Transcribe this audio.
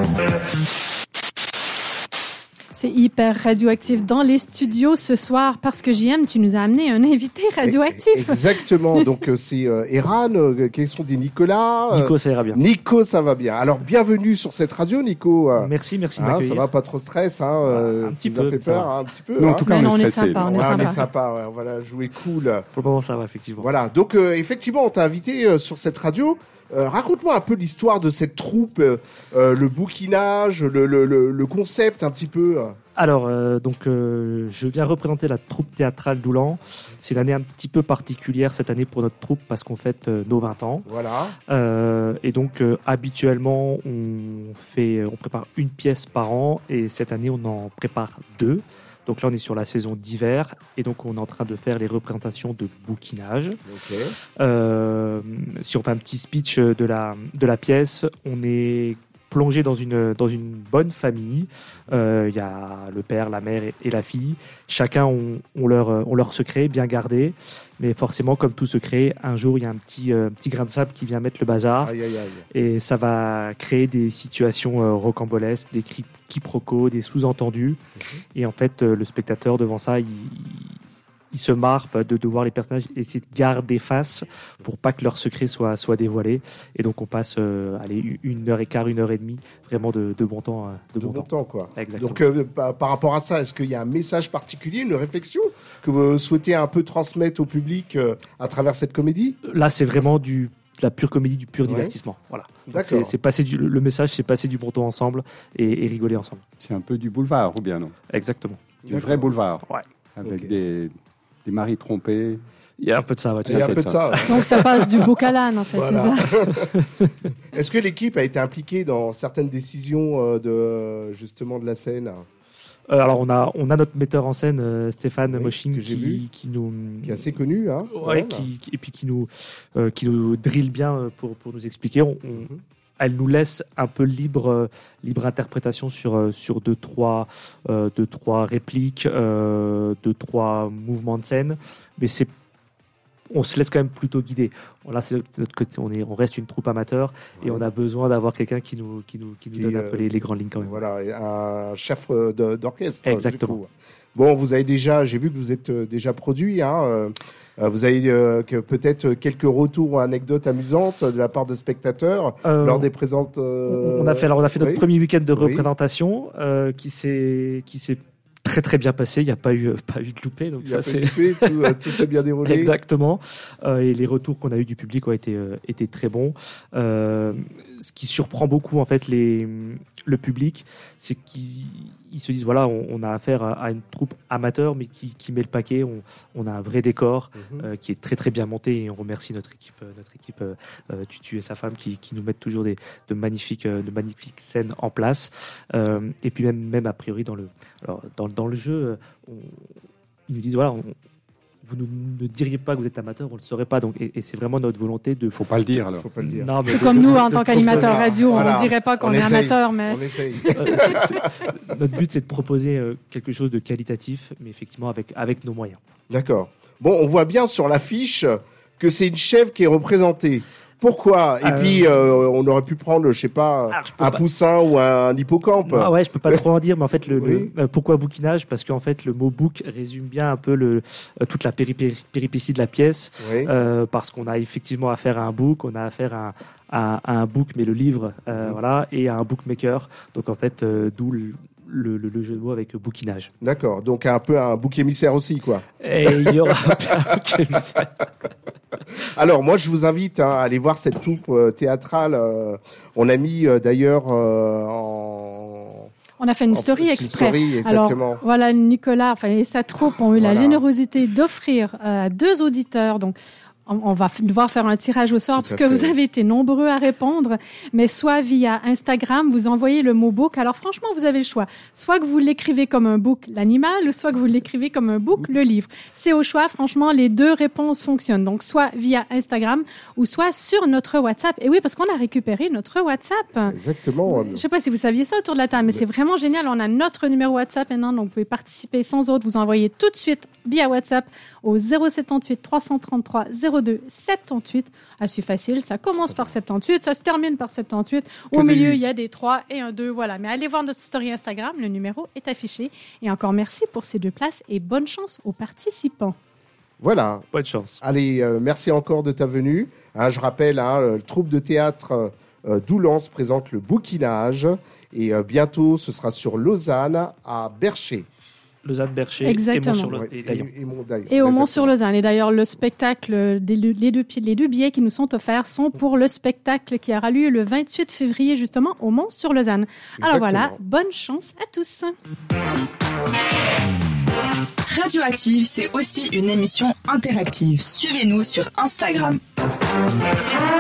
C'est hyper radioactif dans les studios ce soir parce que JM, tu nous as amené un invité radioactif. Exactement. Donc c'est Eran, quels sont des Nicolas Nico, ça ira bien. Nico, ça va bien. Alors bienvenue sur cette radio, Nico. Merci de m'accueillir. Ça va, pas trop stress, un petit peu. Ça fait peur, un petit peu. Non, en tout cas, on est sympa. On est sympa. Ouais, voilà, jouer cool. Pour le moment, ça va effectivement. Voilà. Donc effectivement, on t'a invité sur cette radio. Raconte-moi un peu l'histoire de cette troupe, le bouquinage, le concept un petit peu. Alors, je viens représenter la troupe théâtrale d'Oulan. C'est une année un petit peu particulière cette année pour notre troupe parce qu'on fête nos 20 ans. Voilà. Et donc, habituellement, on prépare une pièce par an et cette année, on en prépare 2. Donc là, on est sur la saison d'hiver et donc on est en train de faire les représentations de bouquinage. Okay. Si on fait un petit speech de la pièce, on est plongé dans une bonne famille. Il y a le père, la mère et la fille. Chacun ont leur secret bien gardé. Mais forcément, comme tout secret, un jour, il y a un petit grain de sable qui vient mettre le bazar. Aïe, aïe, aïe. Et ça va créer des situations rocambolesques, des quiproquos, des sous-entendus. Et en fait, le spectateur, devant ça, il se marre de voir les personnages essayer de garder face pour pas que leur secret soit dévoilé. Et donc, on passe 1h15, 1h30, vraiment de bon temps. De bon temps, quoi. Exactement. Donc, par rapport à ça, est-ce qu'il y a un message particulier, une réflexion que vous souhaitez un peu transmettre au public à travers cette comédie ? Là, c'est vraiment de la pure comédie, du pur divertissement. Voilà. D'accord. C'est passer le message, c'est passer du bon temps ensemble et rigoler ensemble. C'est un peu du boulevard, ou bien non ? Exactement. Du vrai boulevard. Ouais. Avec des maris trompés. Il y a un peu de ça, ouais. Il y a un peu de ça. Ouais. Donc ça passe du bouc à l'âne, en fait, Voilà. c'est ça. Est-ce que l'équipe a été impliquée dans certaines décisions de la scène ? Alors on a notre metteur en scène Stéphane Mosching que j'ai vu, qui nous qui est assez connu, hein. Ouais, et puis qui nous drille bien pour nous expliquer. Elle nous laisse un peu libre interprétation sur deux trois répliques, 2-3 mouvements de scène, mais on se laisse quand même plutôt guider. Là, c'est notre côté, on reste une troupe amateur et on a besoin d'avoir quelqu'un qui nous donne un peu les grandes lignes quand même. Voilà, un chef d'orchestre. Exactement. Bon, j'ai vu que vous êtes déjà produit, hein. Vous avez peut-être quelques retours ou anecdotes amusantes de la part de spectateurs lors des présentes. On a fait notre premier week-end de représentation qui s'est très très bien passé. Il n'y a pas eu de loupé, donc ça c'est tout s'est bien déroulé. Exactement. Et les retours qu'on a eu du public ont été très bons. Ce qui surprend beaucoup en fait le public, c'est qu'ils se disent voilà, on a affaire à une troupe amateur mais qui met le paquet. On a un vrai décor qui est très très bien monté et on remercie notre équipe Tutu et sa femme qui nous mettent toujours de magnifiques scènes en place. Et puis même a priori dans le jeu, ils nous disent voilà, vous ne diriez pas que vous êtes amateur, on ne le saurait pas. Donc, et c'est vraiment notre volonté de. Faut pas le dire alors. Faut pas le dire. Non, mais c'est comme nous en tant qu'animateur radio, on ne dirait pas qu'on est amateur, mais. On essaye. Notre but, c'est de proposer quelque chose de qualitatif, mais effectivement avec nos moyens. D'accord. Bon, on voit bien sur l'affiche que c'est une chèvre qui est représentée. Pourquoi ? Et puis, on aurait pu prendre, je sais pas, un poussin ou un hippocampe. Ah ouais, je peux pas trop en dire, mais en fait, pourquoi bouquinage ? Parce qu'en fait, le mot book résume bien un peu toute la péripétie de la pièce. Oui. Parce qu'on a effectivement affaire à un book, on a affaire à un book, mais le livre, voilà, et à un bookmaker. Donc en fait, d'où le jeu de mots avec bouquinage. D'accord, donc un peu un bouc émissaire aussi, quoi. Et il y aura un bouc émissaire. Alors, moi, je vous invite à aller voir cette troupe théâtrale. On a mis d'ailleurs On a fait une story exprès. Story, exactement. Alors, voilà, Nicolas et sa troupe ont eu la générosité d'offrir à 2 auditeurs, donc on va devoir faire un tirage au sort parce que vous avez été nombreux à répondre, mais soit via Instagram, vous envoyez le mot book. Alors franchement, vous avez le choix. Soit que vous l'écrivez comme un book, l'animal, ou soit que vous l'écrivez comme un book, le livre. C'est au choix. Franchement, les 2 réponses fonctionnent. Donc, soit via Instagram ou soit sur notre WhatsApp. Et oui, parce qu'on a récupéré notre WhatsApp. Exactement. Je ne sais pas si vous saviez ça autour de la table, mais c'est vraiment génial. On a notre numéro WhatsApp maintenant, donc vous pouvez participer sans autre. Vous envoyez tout de suite via WhatsApp au 078 333 00 02 78. C'est facile, ça commence par 78, ça se termine par 78. Au milieu, il y a des 3 et un 2, voilà. Mais allez voir notre story Instagram, le numéro est affiché. Et encore merci pour ces 2 places et bonne chance aux participants. Voilà. Bonne chance. Allez, merci encore de ta venue. Je rappelle, le troupe de théâtre d'Oulance présente le bouquinage. Et bientôt, ce sera sur Lausanne, à Bercher. Lausanne-Bercher Exactement. Et au Mont-sur-Lausanne. Et d'ailleurs, le spectacle, les deux billets qui nous sont offerts sont pour le spectacle qui aura lieu le 28 février, justement, au Mont-sur-Lausanne. Alors voilà, bonne chance à tous. Radioactive, c'est aussi une émission interactive. Suivez-nous sur Instagram.